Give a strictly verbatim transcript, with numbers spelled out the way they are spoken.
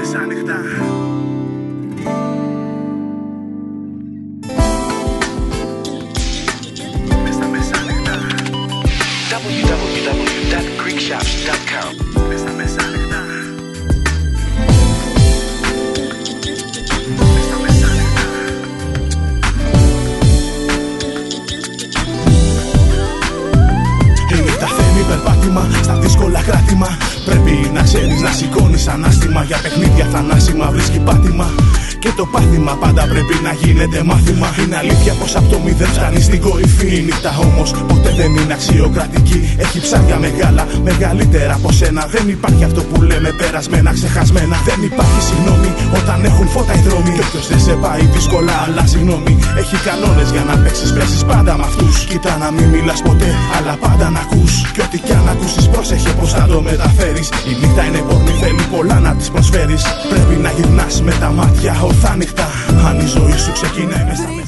μεσάνυχτα. Μες στα μεσάνυχτα. double-u double-u double-u dot greek shops dot com. Μες στα μεσάνυχτα. Περπάτημα στα δύσκολα κράτημα. Πρέπει να ξέρεις να σηκώνεις ανάστημα. Για παιχνίδια θανάσιμα βρίσκει πάτημα. Και το πάθημα πάντα πρέπει να γίνεται μάθημα. Είναι αλήθεια πως απ' το μηδέν φτάνει στην κορυφή. Η νύχτα όμως ποτέ δεν είναι αξιοκρατική. Έχει ψάρια μεγάλα, μεγαλύτερα από σένα. Δεν υπάρχει αυτό που λέμε περασμένα, ξεχασμένα. Δεν υπάρχει συγγνώμη όταν έχουν φώτα οι δρόμοι. Και όποιος δεν σε πάει δύσκολα αλλάζει γνώμη. Έχει κανόνες για να παίξεις, παίζεις πάντα με αυτούς. Κοίτα να μην μιλάς ποτέ, αλλά πάντα να ακούς. Κι ό,τι κι αν ακούσεις πρόσεχε πως θα το μεταφέρεις. Η νύχτα είναι πόρνη, θέλει πολλά να της προσφέρεις. Πρέπει να γυρνάς με τα μάτια ορθά νύχτα. Αν η ζωή σου ξεκινάει μες στα